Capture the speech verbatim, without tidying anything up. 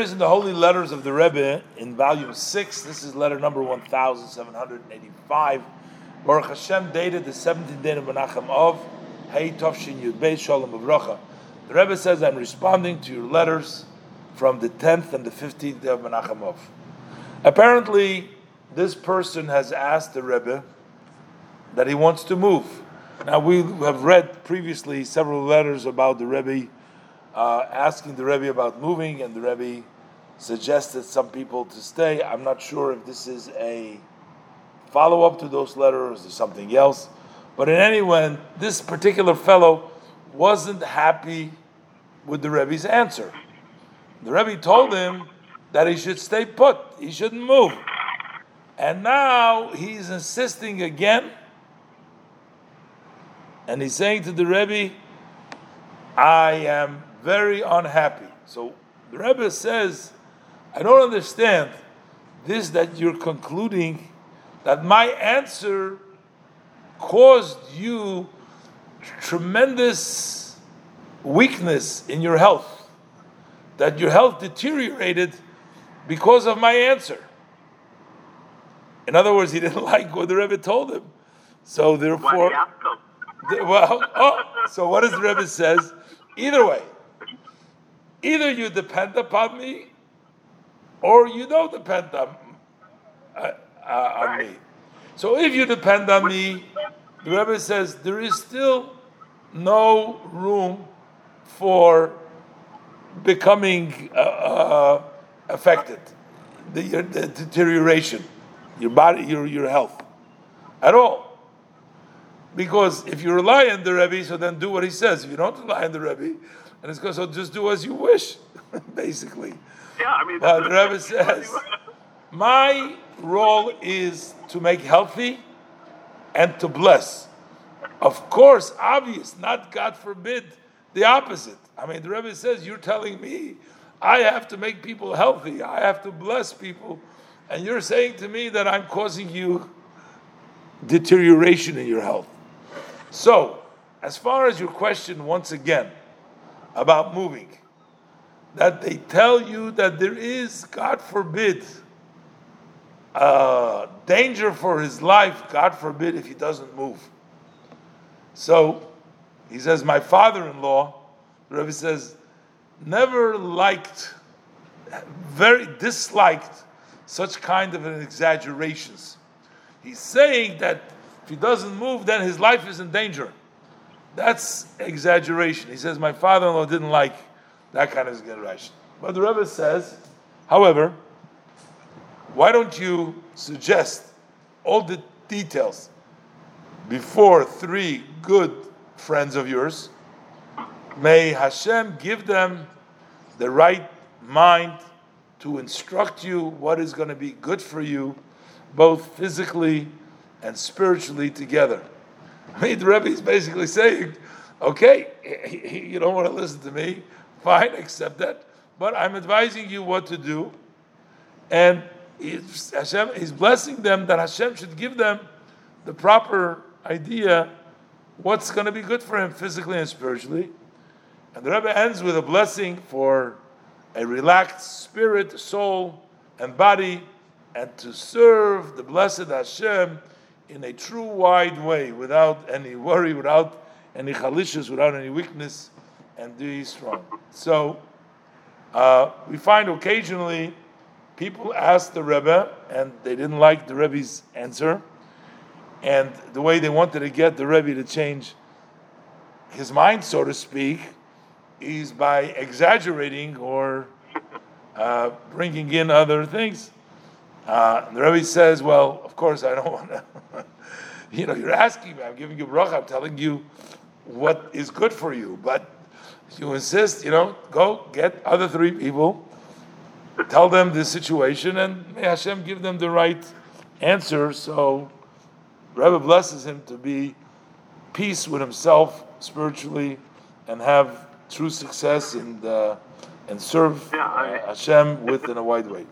appears in the Holy Letters of the Rebbe in volume six. This is letter number one thousand seven hundred eighty-five. Baruch Hashem, dated the seventeenth day of Menachem Av, Hey Tovshin Yud Beis Shalom Avrocha. The Rebbe says, I'm responding to your letters from the tenth and the fifteenth day of Menachem Av. Apparently, this person has asked the Rebbe that he wants to move. Now, we have read previously several letters about the Rebbe uh, asking the Rebbe about moving, and the Rebbe suggested some people to stay. I'm not sure if this is a follow-up to those letters or something else. But in any event, this particular fellow wasn't happy with the Rebbe's answer. The Rebbe told him that he should stay put, he shouldn't move. And now he's insisting again, and he's saying to the Rebbe, I am very unhappy. So the Rebbe says, I don't understand this that you're concluding that my answer caused you tremendous weakness in your health, that your health deteriorated because of my answer. In other words, he didn't like what the Rebbe told him. So therefore, well, oh, so what does the Rebbe says? Either way, either you depend upon me, or you don't depend on, uh, uh, on me. So if you depend on me, the Rebbe says there is still no room for becoming uh, uh, affected, the, your, the deterioration, your body, your your health, at all. Because if you rely on the Rebbe, so then do what he says. If you don't rely on the Rebbe, and it's going so just do as you wish, basically. Yeah, I mean. But the Rebbe says, my role is to make healthy and to bless. Of course, obvious, not God forbid, the opposite. I mean, the Rebbe says, you're telling me I have to make people healthy, I have to bless people, and you're saying to me that I'm causing you deterioration in your health. So, as far as your question, once again, about moving, that they tell you that there is, God forbid, uh, danger for his life, God forbid, if he doesn't move. So, he says, my father-in-law, the Rebbe says, never liked, very disliked such kind of an exaggerations. He's saying that if he doesn't move, then his life is in danger. That's exaggeration. He says, my father-in-law didn't like that kind of exaggeration. But the Rebbe says, however, why don't you suggest all the details before three good friends of yours? May Hashem give them the right mind to instruct you what is going to be good for you, both physically and spiritually together. I mean, the Rebbe is basically saying, okay, you don't want to listen to me, fine, accept that, but I'm advising you what to do, and he's, Hashem, he's blessing them that Hashem should give them the proper idea what's going to be good for him physically and spiritually. And the Rebbe ends with a blessing for a relaxed spirit, soul, and body, and to serve the blessed Hashem in a true wide way, without any worry, without any chalishus, without any weakness, and be strong. So, uh, we find occasionally people ask the Rebbe, and they didn't like the Rebbe's answer, and the way they wanted to get the Rebbe to change his mind, so to speak, is by exaggerating or uh, bringing in other things. Uh, the Rebbe says, well, of course, I don't want to, you know, you're asking me, I'm giving you bracha, I'm telling you what is good for you. But if you insist, you know, go get other three people, tell them the situation, and may Hashem give them the right answer. So the Rebbe blesses him to be peace with himself spiritually and have true success and, uh, and serve uh, Hashem with in a wide way.